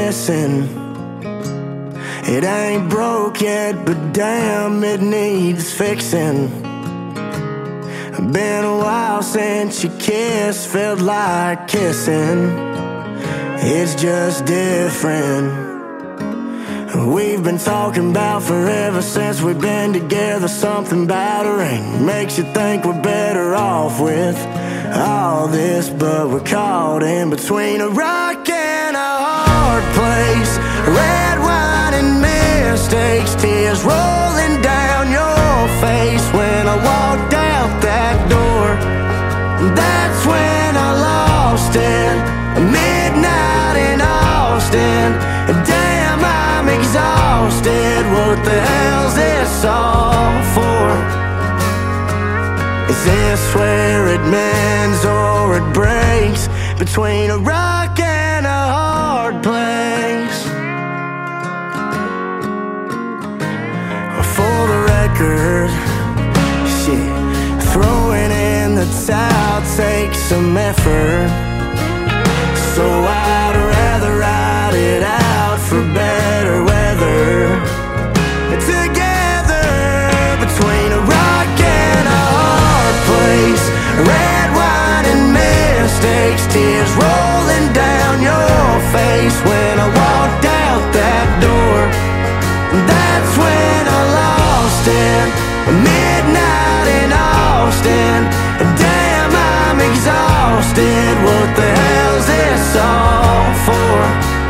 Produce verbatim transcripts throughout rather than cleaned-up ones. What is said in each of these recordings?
missing. It ain't broke yet, but damn, it needs fixing. Been a while since you kissed, felt like kissing. It's just different. We've been talking about forever since we've been together. Something about a ring makes you think we're better off with all this, but we're caught in between a rock and a hard place. Red wine and mistakes, tears rolling down your face. When I walked out that door, that's when I lost it. Midnight in Austin, damn, I'm exhausted. What the hell's this all for? Is this where it mends or it breaks? Between a rock and a hard place. For the record, shit, throwing in the towel takes some effort. So I'd rather ride it out for better weather. Together, between a rock and a hard place. Red wine and mistakes, tears rolling down your face. When I walked out that door, that's when I lost it. Midnight in Austin, damn, I'm exhausted. What the hell's this all for?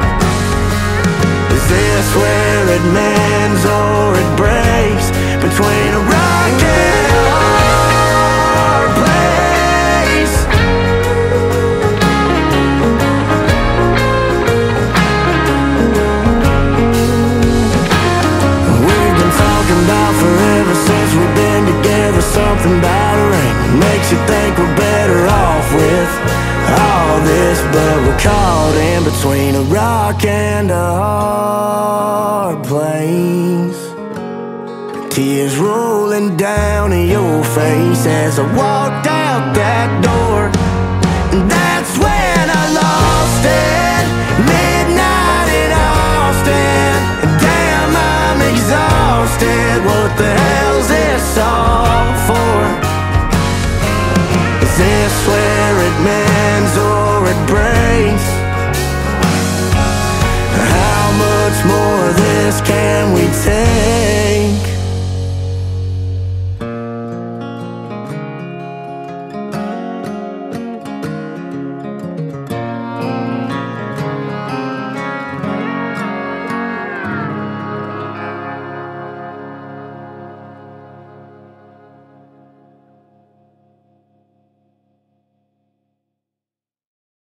Is this where it mends or it breaks? Between a rock and a hard place. We've been talking about forever since we've been together. Something about a ring makes you think we're better off with all this, but we're caught in between a rock and a hard place. Tears rolling down your face as I walked out that door. That's when I lost it. Midnight in Austin, damn, I'm exhausted. What the hell's this all for? Is this where it mends or it breaks? How much more of this can we take?